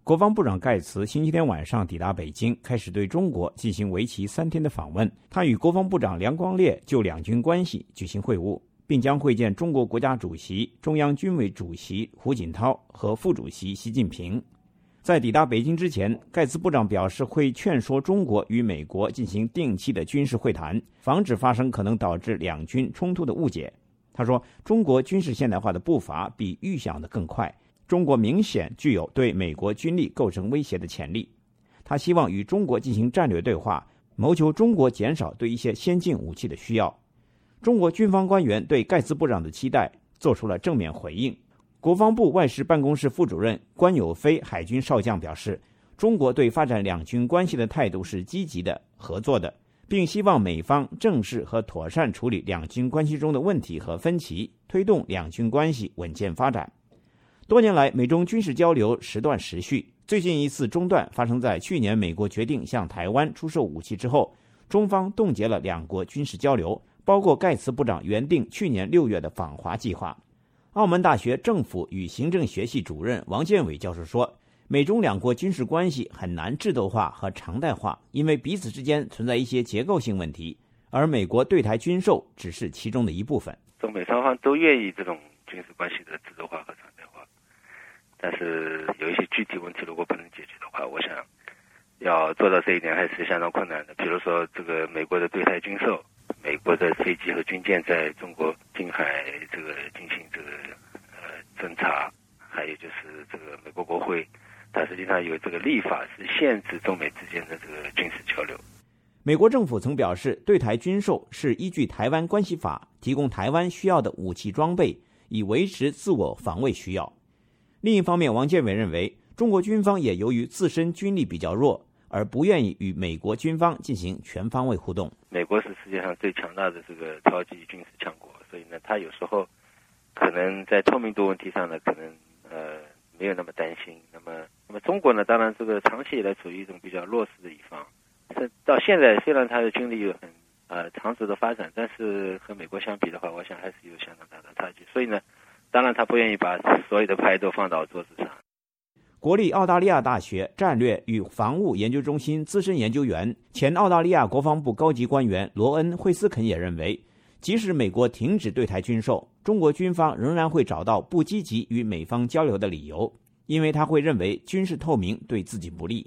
国防部长盖茨星期天晚上抵达北京，开始对中国进行为期3天的访问。他与国防部长梁光烈就两军关系举行会晤，并将会见中国国家主席、中央军委主席胡锦涛和副主席习近平。在抵达北京之前，盖茨部长表示会劝说中国与美国进行定期的军事会谈，防止发生可能导致两军冲突的误解。他说，中国军事现代化的步伐比预想的更快，中国明显具有对美国军力构成威胁的潜力。他希望与中国进行战略对话，谋求中国减少对一些先进武器的需要。中国军方官员对盖茨部长的期待做出了正面回应。国防部外事办公室副主任关友飞海军少将表示，中国对发展两军关系的态度是积极的、合作的，并希望美方正视和妥善处理两军关系中的问题和分歧，推动两军关系稳健发展。多年来，美中军事交流时断时续，最近一次中断发生在去年美国决定向台湾出售武器之后，中方冻结了两国军事交流，包括盖茨部长原定去年6月的访华计划。澳门大学政府与行政学系主任王建伟教授说，美中两国军事关系很难制度化和常态化，因为彼此之间存在一些结构性问题，而美国对台军售只是其中的一部分。 中美双方都愿意这种军事关系的制度化和常态化，但是有一些具体问题如果不能解决的话，我想要做到这一点还是相当困难的。比如说这个美国的对台军售，美国的飞机和军舰在中国近海这个进行这个侦察，还有就是这个美国国会它实际上有这个立法是限制中美之间的这个军事交流。 美国政府曾表示，对台军售是依据台湾关系法提供台湾需要的武器装备，以维持自我防卫需要。另一方面，王建伟认为，中国军方也由于自身军力比较弱，而不愿意与美国军方进行全方位互动。 美国是世界上最强大的这个超级军事强国，所以呢，他有时候可能在透明度问题上呢，可能没有那么担心。那么中国呢，当然这个长期以来处于一种比较弱势的一方。到现在虽然它的军力有很长足的发展，但是和美国相比的话，我想还是有相当大的差距。所以呢，当然他不愿意把所有的牌都放到桌子上。 国立澳大利亚大学战略与防务研究中心资深研究员、前澳大利亚国防部高级官员罗恩·惠斯肯也认为，即使美国停止对台军售，中国军方仍然会找到不积极与美方交流的理由，因为他会认为军事透明对自己不利。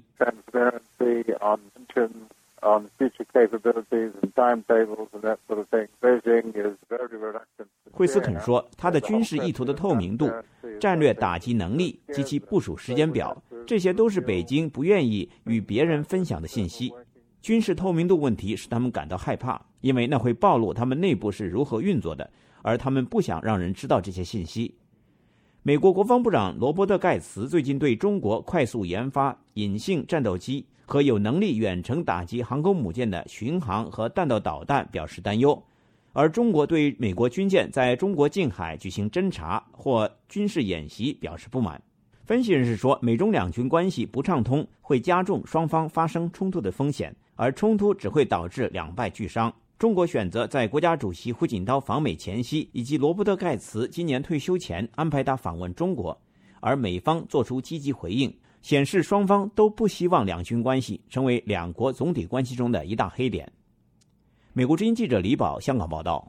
惠斯肯说，他的军事意图的透明度、战略打击能力及其部署时间表，这些都是北京不愿意与别人分享的信息。军事透明度问题使他们感到害怕，因为那会暴露他们内部是如何运作的，而他们不想让人知道这些信息。美国国防部长罗伯特·盖茨最近对中国快速研发隐性战斗机和有能力远程打击航空母舰的巡航和弹道导弹表示担忧，而中国对美国军舰在中国近海举行侦察或军事演习表示不满。分析人士说，美中两军关系不畅通会加重双方发生冲突的风险，而冲突只会导致两败俱伤。中国选择在国家主席胡锦涛访美前夕以及罗伯特·盖茨今年退休前安排他访问中国，而美方做出积极回应，显示双方都不希望两军关系成为两国总体关系中的一大黑点。美国之音记者李宝香港报道。